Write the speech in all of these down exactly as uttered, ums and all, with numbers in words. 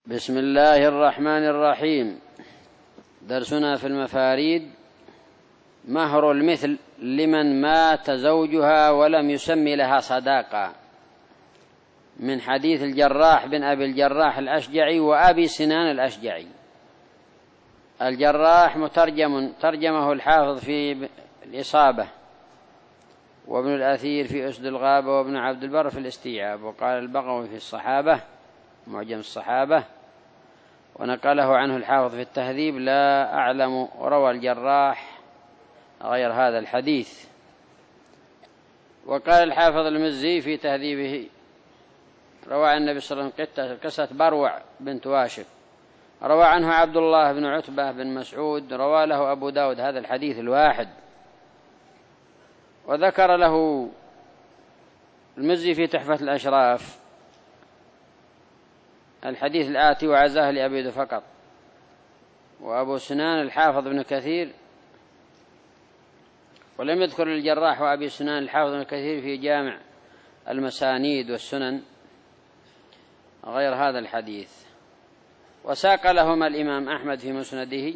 بسم الله الرحمن الرحيم. درسنا في المفاريد: مهر المثل لمن مات زوجها ولم يسمي لها صداقة، من حديث الجراح بن أبي الجراح الأشجعي وأبي سنان الأشجعي. الجراح مترجم ترجمه الحافظ في الإصابة، وابن الأثير في أسد الغابة، وابن عبد البر في الاستيعاب، وقال البغوي في الصحابة معجم الصحابة، ونقله عنه الحافظ في التهذيب: لا أعلم روى الجراح غير هذا الحديث. وقال الحافظ المزي في تهذيبه: روى عن النبي صلى الله عليه وسلم قصة بروع بنت واشق، روى عنه عبد الله بن عتبة بن مسعود، روى له أبو داود هذا الحديث الواحد. وذكر له المزي في تحفة الأشراف الحديث الآتي: وعزاه لأبي فقط. وأبو سنان الحافظ بن كثير، ولم يذكر الجراح وأبي سنان الحافظ بن كثير في جامع المسانيد والسنن غير هذا الحديث. وساق لهما الإمام أحمد في مسنده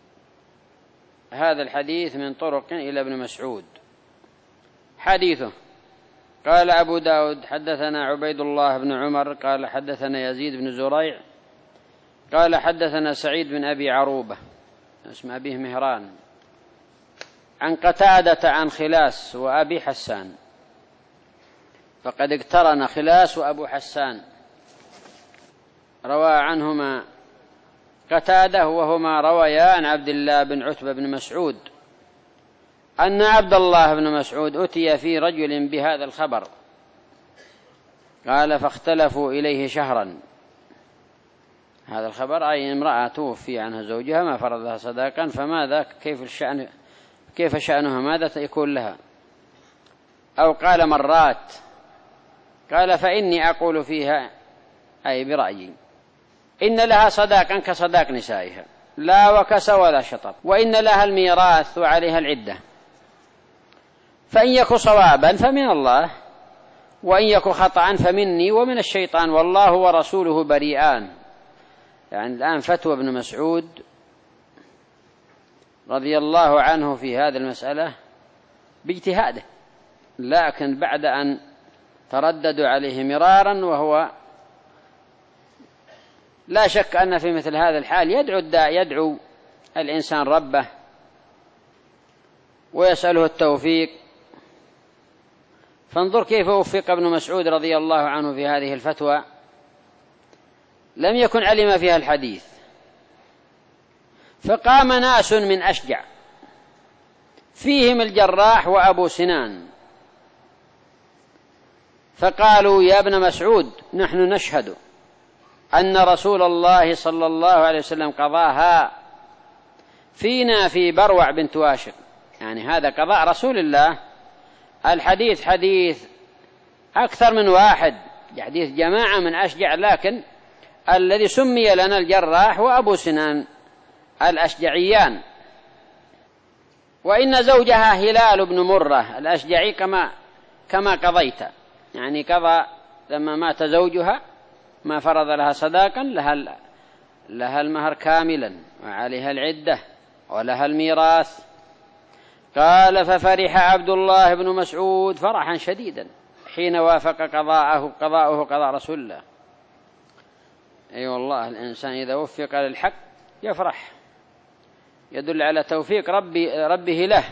هذا الحديث من طرق إلى ابن مسعود. حديثه: قال أبو داود: حدثنا عبيد الله بن عمر قال حدثنا يزيد بن زريع قال حدثنا سعيد بن أبي عروبة اسم أبيه مهران عن قتادة عن خلاس وأبي حسان. فقد اقترن خلاس وأبو حسان. روى عنهما قتادة وهما رويا عن عبد الله بن عتبة بن مسعود أن عبد الله بن مسعود أتي في رجل بهذا الخبر، قال: فاختلفوا إليه شهرا. هذا الخبر أي امرأة توفي عنها زوجها ما فرض لها صداقا، فماذا كيف الشأن كيف شأنها ماذا يكون لها؟ أو قال مرات. قال: فإني أقول فيها أي برأيي إن لها صداقا كصداق نسائها، لا وكس ولا شطط، وإن لها الميراث وعليها العدة، فإن يك صوابا فمن الله، وإن يك خطأ فمني ومن الشيطان، والله ورسوله بريئان. يعني الآن فتوى ابن مسعود رضي الله عنه في هذه المسألة باجتهاده، لكن بعد أن ترددوا عليه مرارا، وهو لا شك أن في مثل هذا الحال يدعو الداعي يدعو الإنسان ربه ويسأله التوفيق. فانظر كيف وفق ابن مسعود رضي الله عنه في هذه الفتوى، لم يكن علم فيها الحديث، فقام ناس من أشجع فيهم الجراح وأبو سنان، فقالوا: يا ابن مسعود، نحن نشهد أن رسول الله صلى الله عليه وسلم قضاها فينا في بروع بنت واشق. يعني هذا قضاء رسول الله. الحديث حديث أكثر من واحد، حديث جماعة من أشجع، لكن الذي سمي لنا الجراح وأبو سنان الأشجعيان. وإن زوجها هلال بن مرة الأشجعي كما كما قضيت، يعني قضى لما مات زوجها ما فرض لها صداقا، لها لها المهر كاملا وعليها العدة ولها الميراث. قال: ففرح عبد الله بن مسعود فرحا شديدا حين وافق قضاءه قضاءه قضاء رسول الله. أي أيوة والله، الإنسان إذا وفق للحق يفرح، يدل على توفيق ربي ربه له.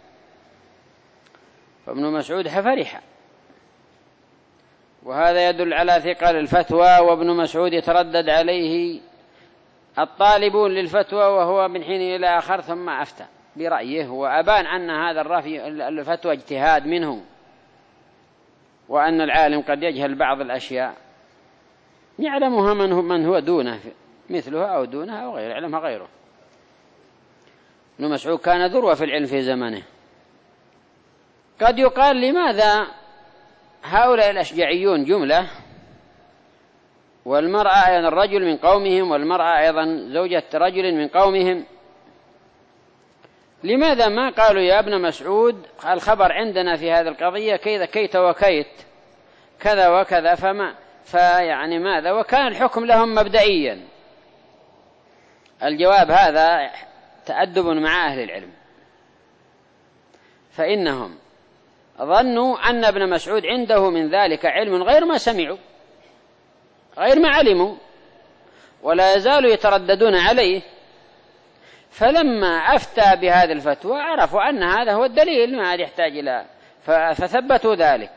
فابن مسعود فرح، وهذا يدل على ثقل الفتوى. وابن مسعود يتردد عليه الطالبون للفتوى وهو من حين إلى آخر ثم أفتى برأيه، وأبان أن هذا الرأي الفتوى اجتهاد منه، وأن العالم قد يجهل بعض الأشياء يعلمها من هو, من هو دونه مثلها أو دونها أو غير يعلمها غيره. ابن مسعود كان ذروة في العلم في زمانه. قد يقال: لماذا هؤلاء الأشجعيون جملة، والمرأة أيضا الرجل من قومهم، والمرأة أيضا زوجة رجل من قومهم، لماذا ما قالوا: يا ابن مسعود، الخبر عندنا في هذه القضية كذا كيت وكيت كذا وكذا، فما فيعني ماذا؟ وكان الحكم لهم مبدئيا الجواب هذا تأدب مع أهل العلم، فإنهم ظنوا أن ابن مسعود عنده من ذلك علم غير ما سمعوا، غير ما علموا، ولا يزالوا يترددون عليه، فلما أفتى بهذه الفتوى عرفوا أن هذا هو الدليل، ما عاد يحتاج إلى، فثبتوا ذلك.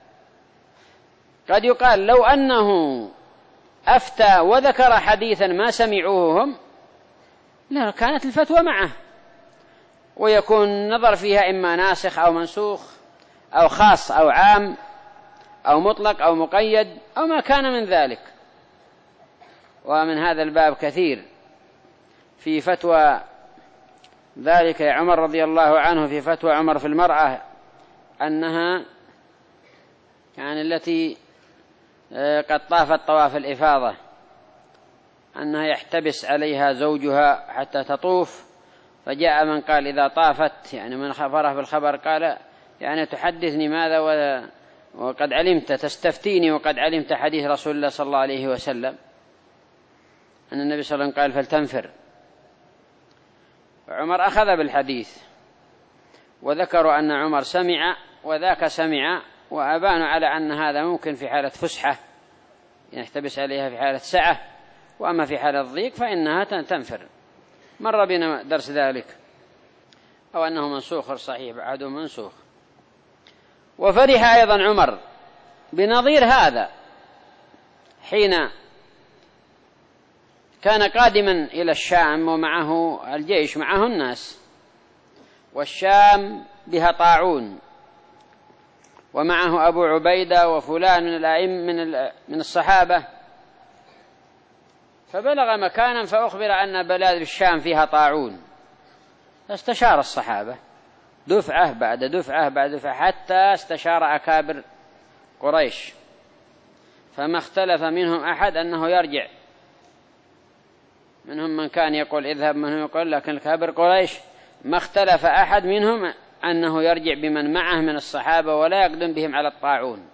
قد يقال لو أنه أفتى وذكر حديثا ما سمعوه هم، لا كانت الفتوى معه، ويكون نظر فيها إما ناسخ أو منسوخ أو خاص أو عام أو مطلق أو مقيد أو ما كان من ذلك. ومن هذا الباب كثير في فتوى ذلك عمر رضي الله عنه، في فتوى عمر في المرأة أنها يعني التي قد طافت طواف الإفاضة، أنها يحتبس عليها زوجها حتى تطوف، فجاء من قال إذا طافت، يعني من خبره بالخبر قال يعني تحدثني ماذا وقد علمت، تستفتيني وقد علمت حديث رسول الله صلى الله عليه وسلم أن النبي صلى الله عليه وسلم قال فلتنفر. عمر أخذ بالحديث وذكروا أن عمر سمع وذاك سمع، وأبانوا على أن هذا ممكن في حالة فسحة يحتبس عليها في حالة سعة، وأما في حالة ضيق فإنها تنفر. مر بنا درس ذلك، أو أنه منسوخ صحيح، بعده منسوخ. وفرح أيضا عمر بنظير هذا حين كان قادما إلى الشام ومعه الجيش، معه الناس، والشام بها طاعون، ومعه أبو عبيدة وفلان من الأئمة من من الصحابة، فبلغ مكانا فأخبر أن بلاد الشام فيها طاعون، فاستشار الصحابة دفعة بعد دفعة بعد دفعة حتى استشار أكابر قريش، فما اختلف منهم أحد أنه يرجع، منهم من كان يقول اذهب، منهم يقول، لكن أكابر قريش ما اختلف أحد منهم أنه يرجع بمن معه من الصحابة ولا يقدم بهم على الطاعون،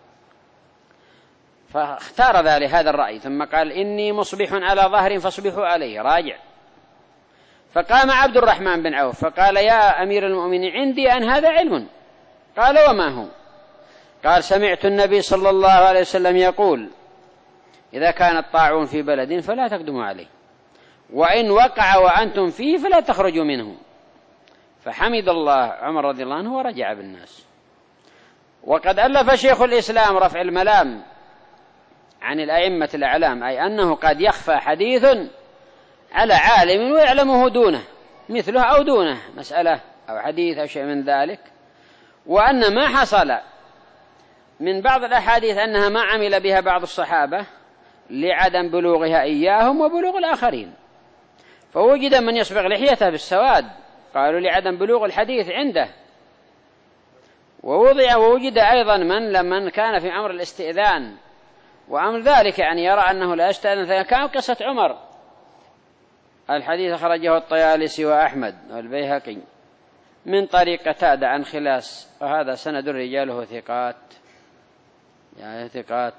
فاختار ذلك هذا الرأي، ثم قال إني مصبح على ظهر فاصبحوا عليه، راجع. فقام عبد الرحمن بن عوف فقال يا أمير المؤمنين عندي أن هذا علم. قال وما هو؟ قال سمعت النبي صلى الله عليه وسلم يقول إذا كان الطاعون في بلد فلا تقدموا عليه، وإن وقع وأنتم فيه فلا تخرجوا منه. فحمد الله عمر رضي الله عنه ورجع بالناس. وقد ألف شيخ الإسلام رفع الملام عن الأئمة الأعلام، أي أنه قد يخفى حديث على عالم ويعلمه دونه، مثله أو دونه مسألة أو حديث أو شيء من ذلك، وأن ما حصل من بعض الأحاديث أنها ما عمل بها بعض الصحابة لعدم بلوغها إياهم وبلوغ الآخرين، فوجد من يصبغ لحيته بالسواد قالوا لعدم بلوغ الحديث عنده، ووضع ووجد أيضا من لمن كان في أمر الاستئذان وأمر ذلك، يعني يرى أنه لا يستأذن، كان قصة عمر. الحديث خرجه الطيالسي وأحمد والبيهقي من طريق قتادة عن خلاس، وهذا سند رجاله ثقات، يعني ثقات،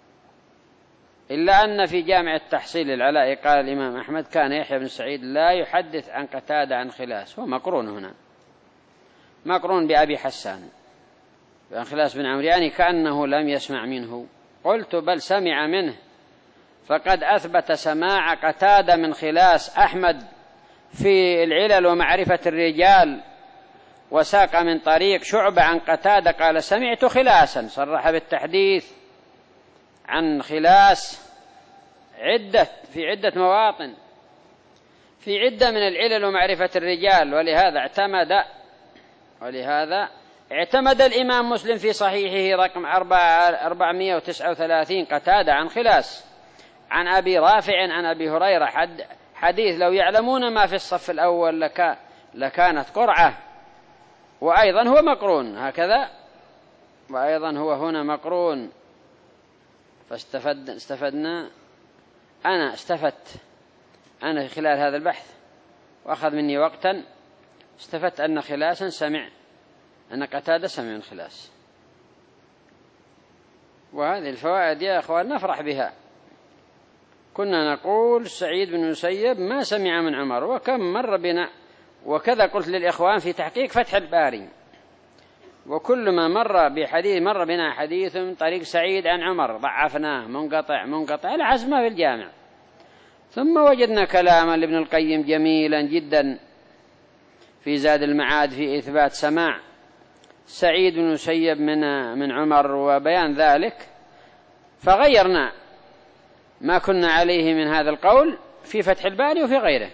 إلا أن في جامع التحصيل العلاء قال الإمام أحمد كان يحيى بن سعيد لا يحدث عن قتادة عن خلاس، هو مقرون هنا، مقرون بأبي حسان عن خلاس بن عمرو، يعني كأنه لم يسمع منه. قلت بل سمع منه، فقد أثبت سماع قتادة من خلاس أحمد في العلل ومعرفة الرجال، وساق من طريق شعبة عن قتادة قال سمعت خلاسا، صرح بالتحديث عن خلاس عدة في عدة مواطن في عدة من العلل ومعرفة الرجال، ولهذا اعتمد ولهذا اعتمد الإمام مسلم في صحيحه رقم أربعمائة وتسعة وثلاثين قتادة عن خلاس عن أبي رافع عن أبي هريرة حد حديث لو يعلمون ما في الصف الأول لك لكانت قرعة. وأيضا هو مقرون هكذا، وأيضا هو هنا مقرون. فاستفد استفدنا أنا استفدت أنا خلال هذا البحث وأخذ مني وقتا، استفدت أن خلاسا سمع أن قتادة سمع من خلاس. وهذه الفوائد يا أخوان نفرح بها، كنا نقول سعيد بن المسيب ما سمع من عمر، وكم مر بنا، وكذا قلت للإخوان في تحقيق فتح الباري، وكل ما مر بحديث مر بنا حديث من طريق سعيد عن عمر ضعفناه منقطع منقطع على حسب ما في الجامع. ثم وجدنا كلاما لابن القيم جميلا جدا في زاد المعاد في إثبات سماع سعيد بن المسيب من من عمر وبيان ذلك، فغيرنا ما كنا عليه من هذا القول في فتح الباري وفي غيره.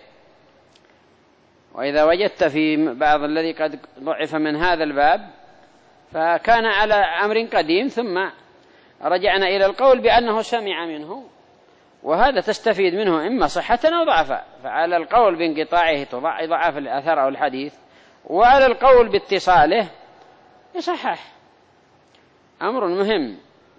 وإذا وجدت في بعض الذي قد ضعف من هذا الباب فكان على أمر قديم، ثم رجعنا إلى القول بأنه سمع منه، وهذا تستفيد منه إما صحة أو ضعفا. فعلى القول بانقطاعه ضعف الأثر أو الحديث، وعلى القول باتصاله يصحح. أمر مهم.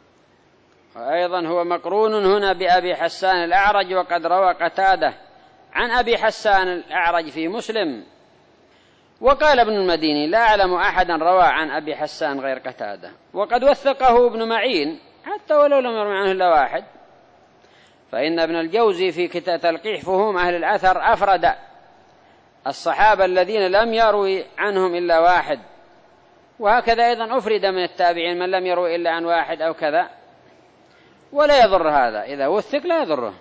وأيضا هو مقرون هنا بأبي حسان الأعرج، وقد روى قتادة عن أبي حسان الأعرج في مسلم. وقال ابن المديني لا أعلم أحدا روى عن أبي حسان غير قتادة، وقد وثقه ابن معين حتى ولو لم يروي عنه إلا واحد. فإن ابن الجوزي في كتاب تلقيح فهوم أهل الأثر أفرد الصحابة الذين لم يروي عنهم إلا واحد، وهكذا أيضا أفرد من التابعين من لم يروي إلا عن واحد أو كذا، ولا يضر هذا إذا وثق لا يضره.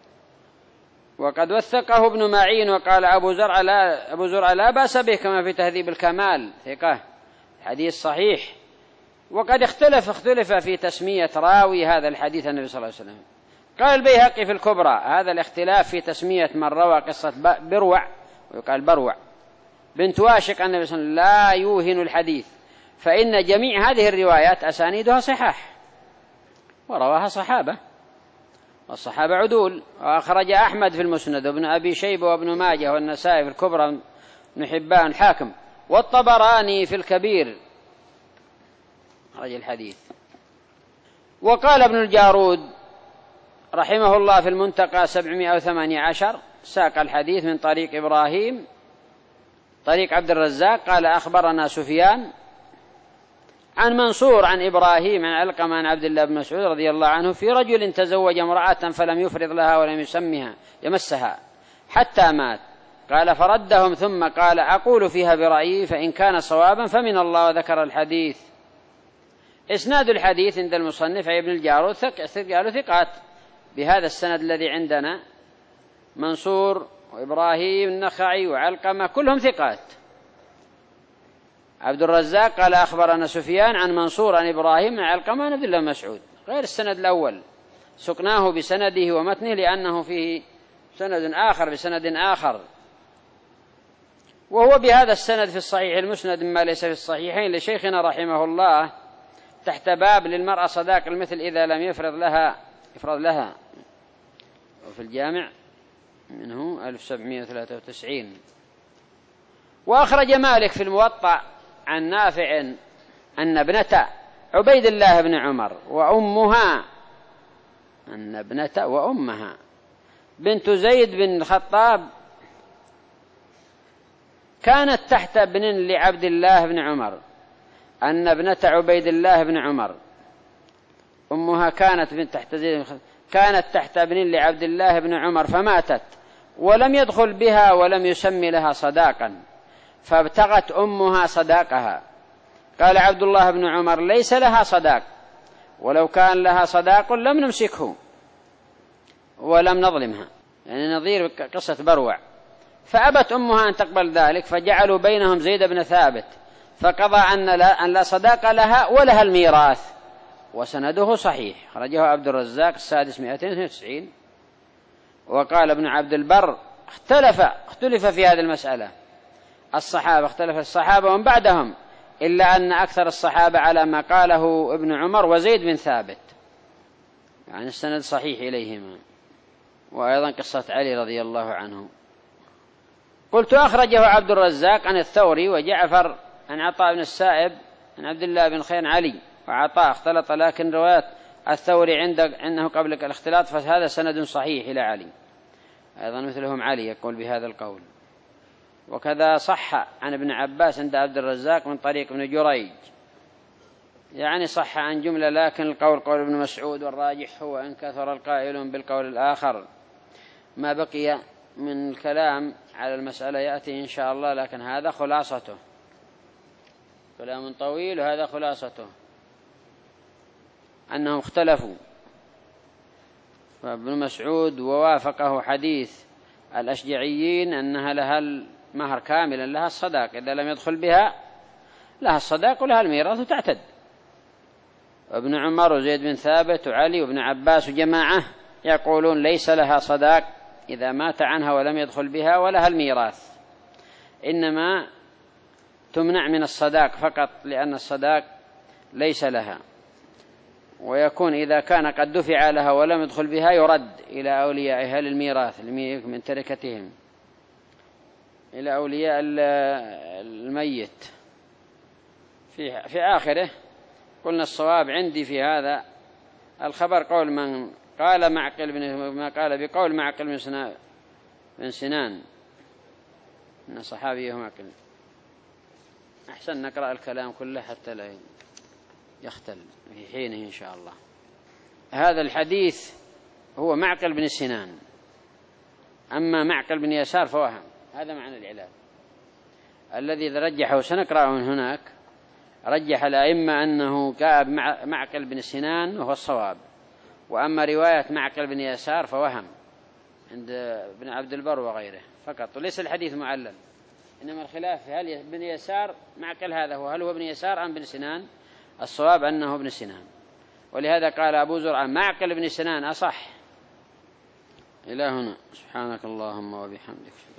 وقد وثقه ابن معين. وقال أبو زرع لا, أبو زرع لا بأس به كما في تهذيب الكمال ثقة حديث صحيح. وقد اختلف اختلف في تسمية راوي هذا الحديث النبي صلى الله عليه وسلم. قال البيهقي في الكبرى هذا الاختلاف في تسمية من روى قصة بروع ويقال بروع بنت واشق عن النبي صلى الله عليه وسلم لا يوهن الحديث، فإن جميع هذه الروايات أسانيدها صحاح ورواها صحابة، والصحابة عدول. وأخرج أحمد في المسند وابن أبي شيبة وابن ماجه والنسائي في الكبرى ابن حبان الحاكم والطبراني في الكبير رجل الحديث. وقال ابن الجارود رحمه الله في المنتقى سبعمائة وثمانية عشر ساق الحديث من طريق إبراهيم طريق عبد الرزاق قال أخبرنا سفيان عن منصور عن إبراهيم عن علقمة عن عبد الله بن مسعود رضي الله عنه في رجل تزوج امرأة فلم يفرض لها ولم يسمها يمسها حتى مات. قال فردهم ثم قال أقول فيها برأيي فإن كان صوابا فمن الله، وذكر الحديث. إسناد الحديث عند المصنف ابن الجارود قالوا ثقات بهذا السند الذي عندنا، منصور وإبراهيم النخعي وعلقمة كلهم ثقات. عبد الرزاق قال أخبرنا سفيان عن منصور عن إبراهيم عن علقمة عن عبد الله بن مسعود غير السند الأول، سقناه بسنده ومتنه لأنه فيه سند آخر بسند آخر، وهو بهذا السند في الصحيح المسند مما ليس في الصحيحين لشيخنا رحمه الله تحت باب للمرأة صداق المثل إذا لم يفرض لها يفرض لها، وفي الجامع منه ألف وسبعمائة وثلاثة وتسعين. وأخرج مالك في الموطأ عن نافع أن ابنة عبيد الله بن عمر وأمها أن ابنة وأمها بنت زيد بن الخطاب كانت تحت ابن لعبد الله بن عمر، أن ابنة عبيد الله بن عمر أمها كانت بنت تحت زيد كانت تحت ابن لعبد الله بن عمر فماتت ولم يدخل بها ولم يسمي لها صداقا، فابتغت أمها صداقها. قال عبد الله بن عمر ليس لها صداق، ولو كان لها صداق لم نمسكه ولم نظلمها، يعني نظير قصة بروع. فأبت أمها أن تقبل ذلك، فجعلوا بينهم زيد بن ثابت فقضى أن لا, أن لا صداق لها ولها الميراث، وسنده صحيح خرجه عبد الرزاق السادس مئتين واثنين وتسعين. وقال ابن عبد البر اختلف اختلف في هذه المسألة الصحابة اختلف الصحابة ومن بعدهم، إلا أن أكثر الصحابة على ما قاله ابن عمر وزيد بن ثابت، يعني السند صحيح إليهما. وأيضا قصة علي رضي الله عنه. قلت أخرجه عبد الرزاق عن الثوري وجعفر عن عطاء بن السائب عن عبد الله بن خير علي، وعطاء اختلط لكن رواية الثوري عندك أنه قبل الاختلاط فهذا سند صحيح إلى علي. أيضا مثلهم علي يقول بهذا القول. وكذا صح عن ابن عباس عند عبد الرزاق من طريق ابن جريج يعني صح عن جملة، لكن القول قول ابن مسعود، والراجح هو إن كثر القائلون بالقول الآخر. ما بقي من الكلام على المسألة يأتي إن شاء الله، لكن هذا خلاصته، كلام طويل، وهذا خلاصته أنهم اختلفوا. فابن مسعود ووافقه حديث الأشجعيين أنها لها المهر كاملا، لها الصداق، إذا لم يدخل بها لها الصداق ولها الميراث تعتد. وابن عمر وزيد بن ثابت وعلي وابن عباس وجماعة يقولون ليس لها صداق إذا مات عنها ولم يدخل بها، ولها الميراث، إنما تمنع من الصداق فقط لأن الصداق ليس لها. ويكون إذا كان قد دفع لها ولم يدخل بها يرد إلى أوليائها للميراث من تركتهم، إلى أولياء الميت. في في آخره قلنا الصواب عندي في هذا الخبر قول من قال معقل بن ما قال بقول معقل بن سنان بن سنان من صحابيه معقل. أحسن نقرأ الكلام كله حتى لا يختل في حينه إن شاء الله. هذا الحديث هو معقل بن سنان، أما معقل بن يسار فوهم. هذا معنى العلاج الذي رجحه، سنقرأه من هناك. رجح الأئمة أنه جاء معقل بن سنان وهو الصواب، وأما رواية معقل بن يسار فوهم عند ابن عبد البر وغيره فقط، وليس الحديث معلل، إنما الخلاف هل ابن يسار معقل هذا هو هل هو ابن يسار أم بن سنان. الصواب أنه ابن سنان، ولهذا قال أبو زرعة معقل بن سنان أصح. إلى هنا، سبحانك اللهم وبحمدك.